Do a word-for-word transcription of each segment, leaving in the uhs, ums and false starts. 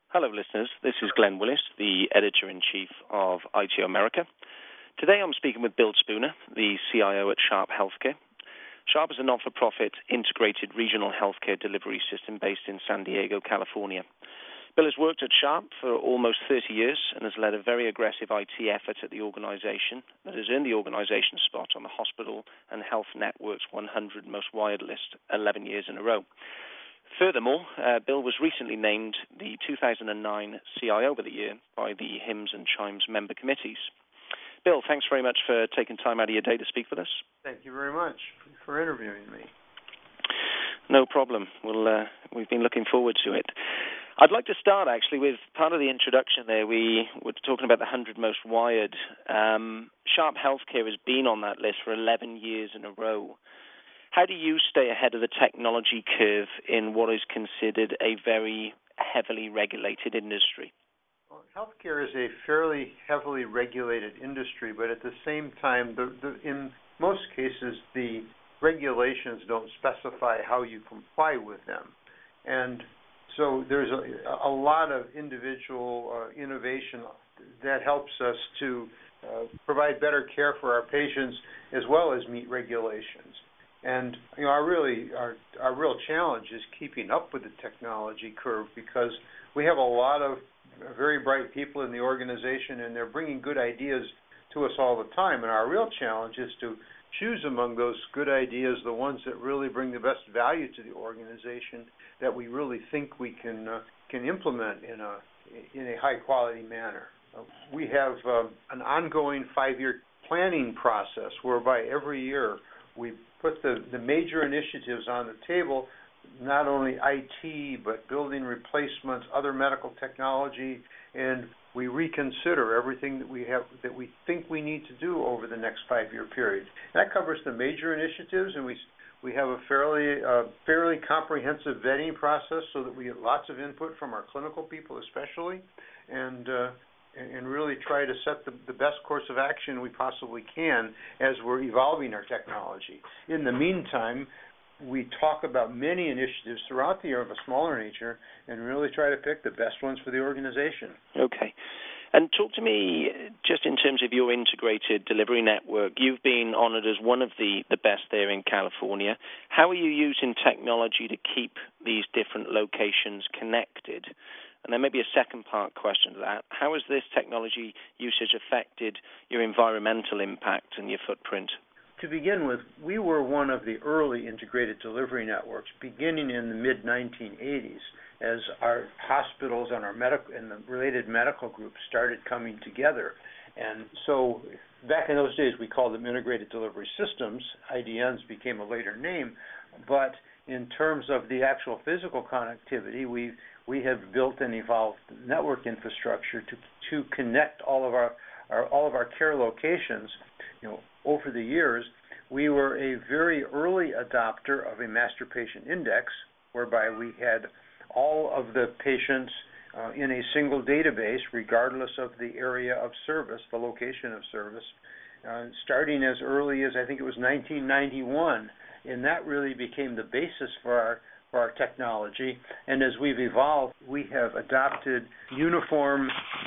Hello, listeners. This is Glenn Willis, the Editor-in-Chief of I T O America. Today I'm speaking with Bill Spooner, the C I O at Sharp Healthcare. Sharp is a not-for-profit integrated regional healthcare delivery system based in San Diego, California. Bill has worked at Sharp for almost thirty years and has led a very aggressive I T effort at the organization that has earned the organization spot on the Hospital and Health Network's one hundred Most Wired list eleven years in a row. Furthermore, uh, Bill was recently named the two thousand nine C I O of the Year by the HIMSS and CHIMES member committees. Bill, thanks very much for taking time out of your day to speak with us. Thank you very much for interviewing me. No problem. Well, uh, we've been looking forward to it. I'd like to start, actually, with part of the introduction there. We were talking about the one hundred Most Wired. Um, Sharp Healthcare has been on that list for eleven years in a row. How do you stay ahead of the technology curve in what is considered a very heavily regulated industry? Well, healthcare is a fairly heavily regulated industry, but at the same time, the, the, in most cases, the regulations don't specify how you comply with them. And so there's a, a lot of individual uh, innovation that helps us to uh, provide better care for our patients as well as meet regulations. And you know, our really our our real challenge is keeping up with the technology curve, because we have a lot of very bright people in the organization, and they're bringing good ideas to us all the time. And our real challenge is to choose among those good ideas the ones that really bring the best value to the organization, that we really think we can uh, can implement in a in a high quality manner. Uh, we have uh, an ongoing five-year planning process whereby every year we put the, the major initiatives on the table, not only I T, but building replacements, other medical technology, and we reconsider everything that we have that we think we need to do over the next five-year period. And that covers the major initiatives, and we we have a fairly uh, fairly comprehensive vetting process so that we get lots of input from our clinical people, especially, and uh, and really try to set the, the best course of action we possibly can as we're evolving our technology. In the meantime, we talk about many initiatives throughout the year of a smaller nature and really try to pick the best ones for the organization. Okay. And talk to me just in terms of your integrated delivery network. You've been honored as one of the, the best there in California. How are you using technology to keep these different locations connected? And there may be a second part question to that. How has this technology usage affected your environmental impact and your footprint? To begin with, we were one of the early integrated delivery networks, beginning in the mid nineteen eighties, as our hospitals and our medical and the related medical groups started coming together. And so back in those days, we called them integrated delivery systems. I D Ns became a later name. But in terms of the actual physical connectivity, we we have built and evolved network infrastructure to to connect all of our, our all of our care locations. You know, over the years, we were a very early adopter of a master patient index, whereby we had all of the patients uh, in a single database, regardless of the area of service, the location of service, uh, starting as early as I think it was nineteen ninety-one, and that really became the basis for our for our technology. And as we've evolved, we have adopted uniform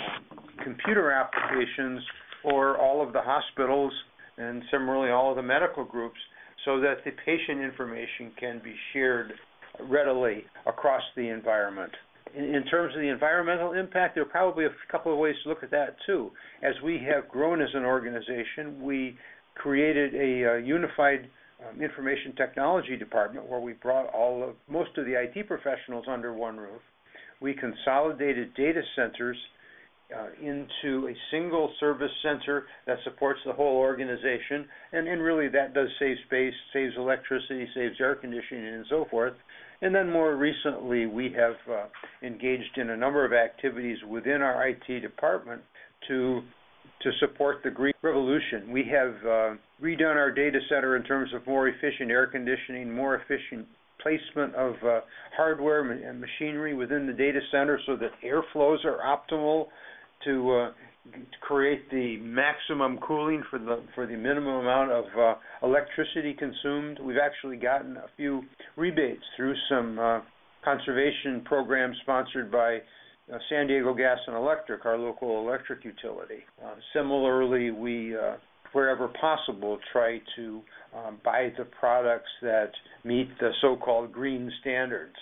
computer applications for all of the hospitals and similarly all of the medical groups, so that the patient information can be shared readily across the environment. In, in terms of the environmental impact, there are probably a couple of ways to look at that too. As we have grown as an organization, we created a uh, unified um, information technology department where we brought all of most of the I T professionals under one roof. We consolidated data centers Uh, into a single service center that supports the whole organization, and, and really that does save space, saves electricity, saves air conditioning, and so forth. And then more recently, we have uh, engaged in a number of activities within our I T department to to support the Green Revolution. We have uh, redone our data center in terms of more efficient air conditioning, more efficient placement of uh, hardware and machinery within the data center so that airflows are optimal to uh, create the maximum cooling for the for the minimum amount of uh, electricity consumed. We've actually gotten a few rebates through some uh, conservation programs sponsored by uh, San Diego Gas and Electric, our local electric utility. Uh, similarly, we, uh, wherever possible, try to um, buy the products that meet the so-called green standards.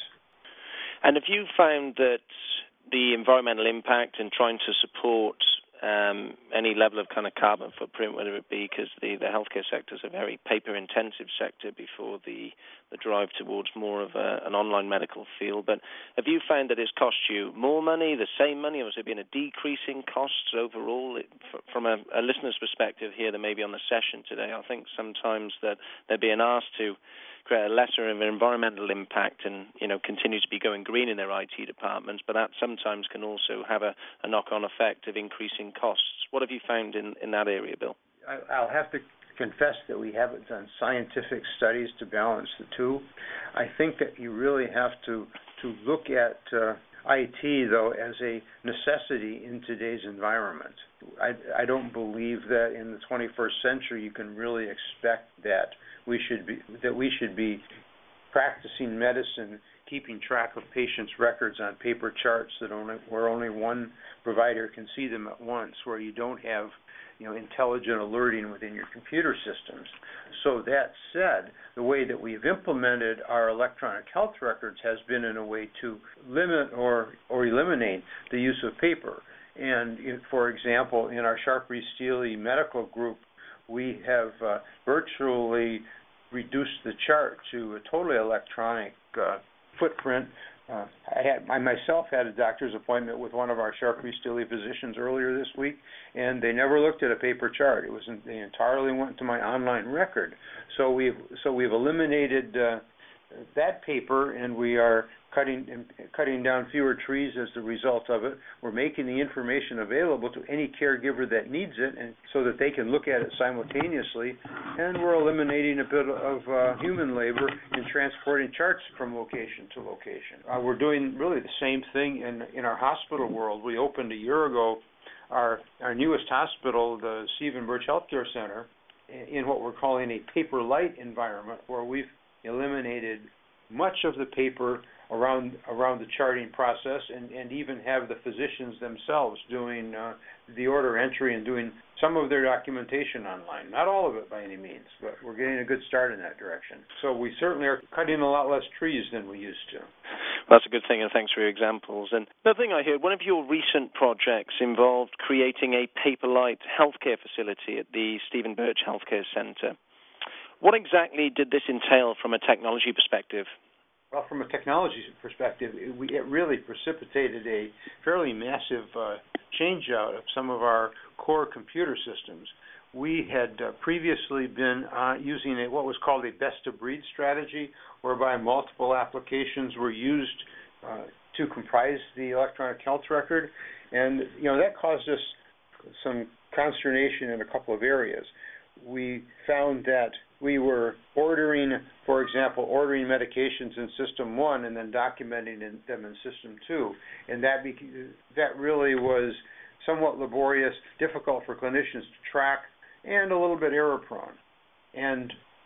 And have you found that the environmental impact in trying to support um, any level of kind of carbon footprint, whether it be because the, the healthcare sector is a very paper-intensive sector before the, the drive towards more of a, an online medical field, but have you found that it's cost you more money, the same money, or has there been a decrease in costs overall? It, from a, a listener's perspective here that maybe on the session today, I think sometimes that they're being asked to create a lesser of an environmental impact and, you know, continue to be going green in their I T departments, but that sometimes can also have a, a knock-on effect of increasing costs. What have you found in, in that area, Bill? I, I'll have to confess that we haven't done scientific studies to balance the two. I think that you really have to, to look at uh, I T, though, as a necessity in today's environment. I, I don't believe that in the twenty-first century you can really expect that we should be that we should be practicing medicine, keeping track of patients' records on paper charts that only where only one provider can see them at once, where you don't have, you know, intelligent alerting within your computer systems. So that said, the way that we've implemented our electronic health records has been in a way to limit or or eliminate the use of paper. And if, for example, in our Sharp Reed Steely medical group, we have uh, virtually reduced the chart to a totally electronic uh, footprint. Uh, I, had, I myself had a doctor's appointment with one of our Sharp Reed Steely physicians earlier this week, and they never looked at a paper chart. It was they entirely went to my online record. So we've so we've eliminated uh, that paper, and we are cutting cutting down fewer trees as the result of it. We're making the information available to any caregiver that needs it, and so that they can look at it simultaneously. And we're eliminating a bit of uh, human labor in transporting charts from location to location. Uh, we're doing really the same thing in in our hospital world. We opened a year ago our our newest hospital, the Stephen Birch Healthcare Center, in what we're calling a paper light environment, where we've eliminated much of the paper around around the charting process, and, and even have the physicians themselves doing uh, the order entry and doing some of their documentation online. Not all of it by any means, but we're getting a good start in that direction. So we certainly are cutting a lot less trees than we used to. Well, that's a good thing, and thanks for your examples. And another thing I heard, one of your recent projects involved creating a paper-light healthcare facility at the Stephen Birch Healthcare Center. What exactly did this entail from a technology perspective? Well, from a technology perspective, it, we, it really precipitated a fairly massive uh, change-out of some of our core computer systems. We had uh, previously been uh, using a, what was called a best-of-breed strategy, whereby multiple applications were used uh, to comprise the electronic health record, and you know that caused us some consternation in a couple of areas. We found that we were ordering, for example, ordering medications in System one and then documenting in, them in System two. And that be, that really was somewhat laborious, difficult for clinicians to track, and a little bit error-prone. And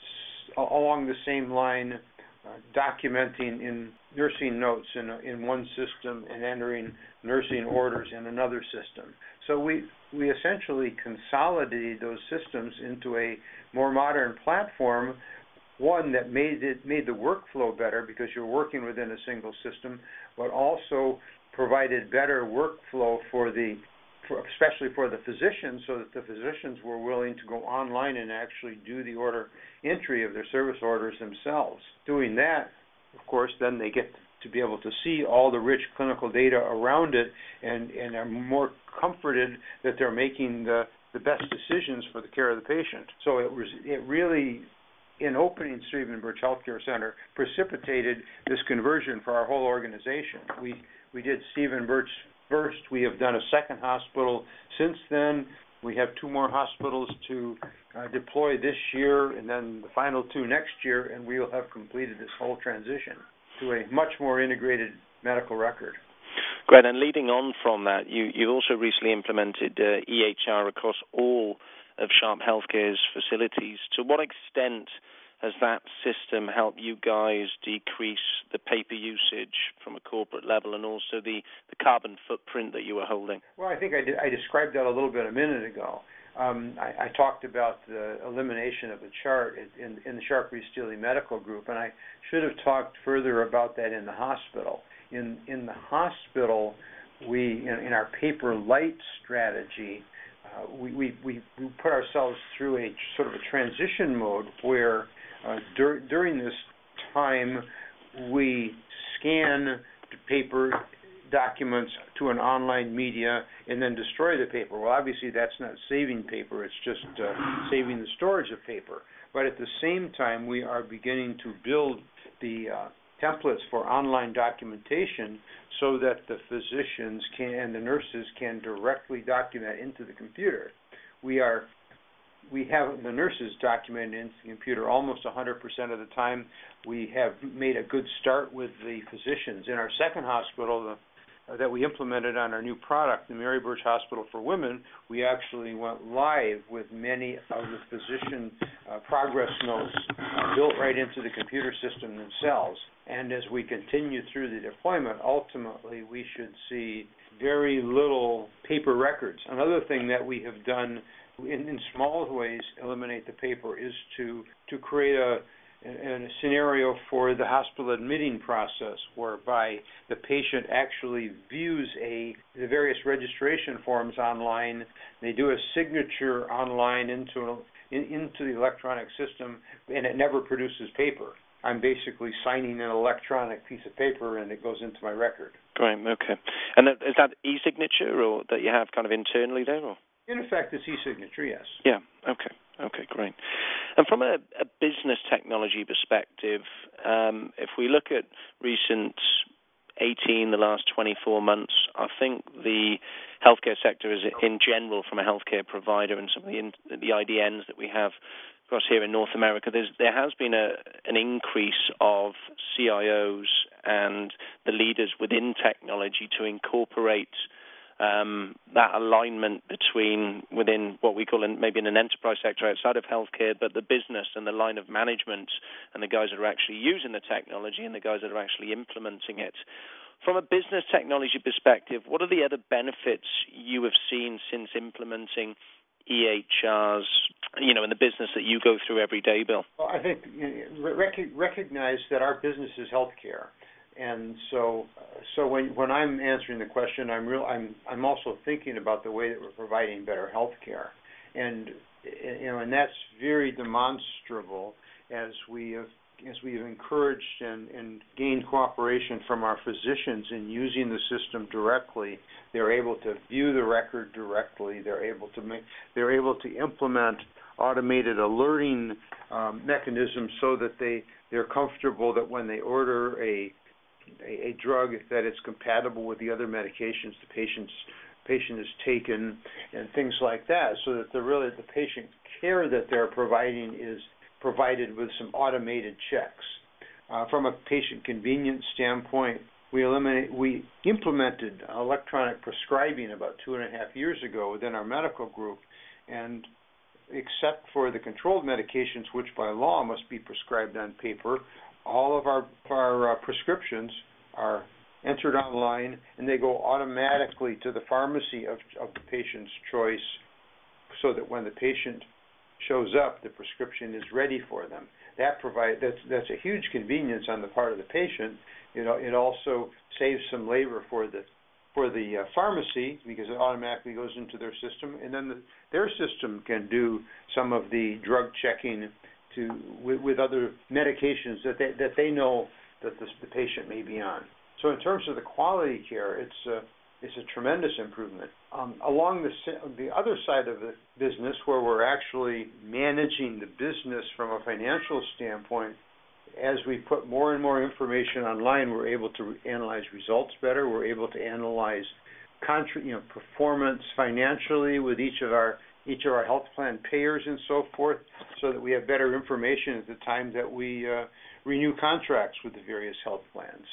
s- along the same line, uh, documenting in nursing notes in, in one system and entering nursing orders in another system. So we, we essentially consolidated those systems into a more modern platform, one that made it made the workflow better because you're working within a single system, but also provided better workflow for the, for, especially for the physicians, so that the physicians were willing to go online and actually do the order entry of their service orders themselves. Doing that, of course, then they get to be able to see all the rich clinical data around it, and, and are more comforted that they're making the, the best decisions for the care of the patient. So it was it really, in opening Stephen Birch Healthcare Center, precipitated this conversion for our whole organization. We we did Stephen Birch first. We have done a second hospital since then. We have two more hospitals to uh, deploy this year, and then the final two next year, and we will have completed this whole transition to a much more integrated medical record. Great, and leading on from that, you, you also recently implemented uh, E H R across all of Sharp Healthcare's facilities. To what extent has that system helped you guys decrease the paper usage from a corporate level, and also the, the carbon footprint that you were holding? Well, I think I, did, I described that a little bit a minute ago. Um, I, I talked about the elimination of the chart in, in the Sharp Reed-Steele Medical Group, and I should have talked further about that in the hospital. In in the hospital, we in, in our paper light strategy, uh, we, we, we put ourselves through a sort of a transition mode where uh, dur- during this time we scan the paper documents to an online media and then destroy the paper. Well, obviously that's not saving paper, it's just uh, saving the storage of paper. But at the same time, we are beginning to build the uh, templates for online documentation so that the physicians can and the nurses can directly document into the computer. We are we have the nurses document into the computer almost one hundred percent of the time. We have made a good start with the physicians. In our second hospital, the Uh, that we implemented on our new product, the Mary Birch Hospital for Women, we actually went live with many of the physician uh, progress notes uh, built right into the computer system themselves. And as we continue through the deployment, ultimately we should see very little paper records. Another thing that we have done in, in small ways, eliminate the paper, is to, to create a in a scenario for the hospital admitting process, whereby the patient actually views a the various registration forms online. They do a signature online into in, into the electronic system, and it never produces paper. I'm basically signing an electronic piece of paper, and it goes into my record. Great. Okay. And is that e-signature, or that you have kind of internally there, or? In effect, it's e-signature, yes. Yeah. Okay. Okay, great. And from a, a business technology perspective, um, if we look at recent eighteen, the last twenty-four months, I think the healthcare sector is, in general, from a healthcare provider and some of the, in, the I D Ns that we have across here in North America, there's, there has been a, an increase of C I Os and the leaders within technology to incorporate Um, that alignment between within what we call in, maybe in an enterprise sector outside of healthcare, but the business and the line of management and the guys that are actually using the technology and the guys that are actually implementing it. From a business technology perspective, what are the other benefits you have seen since implementing E H Rs, you know, in the business that you go through every day, Bill? Well, I think you know, rec- recognize that our business is healthcare. And so, so when when I'm answering the question, I'm real. I'm I'm also thinking about the way that we're providing better health care, and you know, and that's very demonstrable as we have as we have encouraged and, and gained cooperation from our physicians in using the system directly. They're able to view the record directly. They're able to make. They're able to implement automated alerting um, mechanisms so that they they're comfortable that when they order a A, a drug that is compatible with the other medications the patient's patient has taken, and things like that, so that the really the patient care that they're providing is provided with some automated checks. Uh, from a patient convenience standpoint, we eliminate we implemented electronic prescribing about two and a half years ago within our medical group, and except for the controlled medications, which by law must be prescribed on paper, all of our, our uh, prescriptions are entered online, and they go automatically to the pharmacy of, of the patient's choice, so that when the patient shows up, the prescription is ready for them. That provide that's that's a huge convenience on the part of the patient. You know, it also saves some labor for the for the uh, pharmacy, because it automatically goes into their system, and then the, their system can do some of the drug checking to with, with other medications that they that they know that the, the patient may be on. So in terms of the quality care, it's a, it's a tremendous improvement. Um, along the the other side of the business, where we're actually managing the business from a financial standpoint, as we put more and more information online, we're able to analyze results better. We're able to analyze contra- you know, performance financially with each of our each of our health plan payers and so forth, so that we have better information at the time that we uh, renew contracts with the various health plans.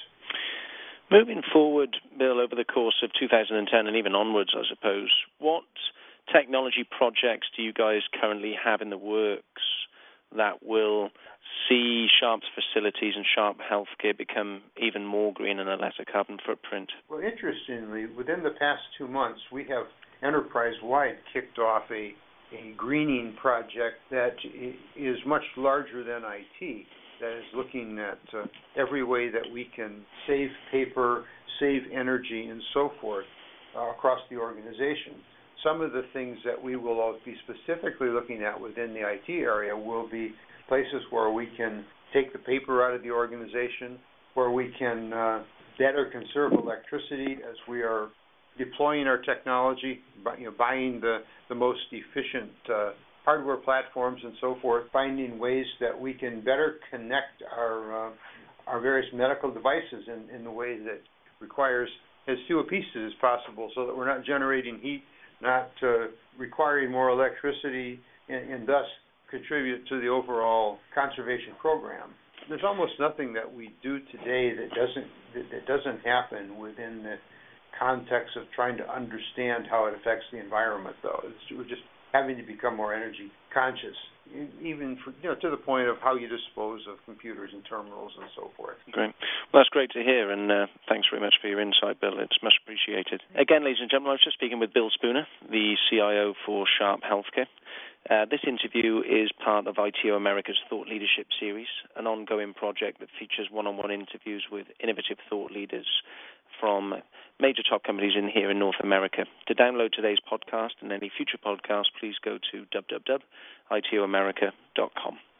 Moving forward, Bill, over the course of two thousand ten and even onwards, I suppose, what technology projects do you guys currently have in the works that will see Sharp's facilities and Sharp Healthcare become even more green and a lesser carbon footprint? Well, interestingly, within the past two months, we have enterprise-wide kicked off a, a greening project that is much larger than I T, that is looking at uh, every way that we can save paper, save energy, and so forth uh, across the organization. Some of the things that we will be specifically looking at within the I T area will be places where we can take the paper out of the organization, where we can uh, better conserve electricity as we are deploying our technology, by, you know, buying the, the most efficient uh, hardware platforms and so forth, finding ways that we can better connect our uh, our various medical devices in, in the way that requires as few pieces as possible, so that we're not generating heat, not uh, requiring more electricity, and, and thus contribute to the overall conservation program. There's almost nothing that we do today that doesn't that, that doesn't happen within the context of trying to understand how it affects the environment, though. It's, we're just having to become more energy conscious, even for, you know, to the point of how you dispose of computers and terminals and so forth. Great. Well, that's great to hear, and uh, thanks very much for your insight, Bill. It's much appreciated. Again, ladies and gentlemen, I was just speaking with Bill Spooner, the C I O for Sharp Healthcare. Uh, this interview is part of I T O America's Thought Leadership Series, an ongoing project that features one-on-one interviews with innovative thought leaders from major top companies in here in North America. To download today's podcast and any future podcasts, please go to w w w dot i t o america dot com.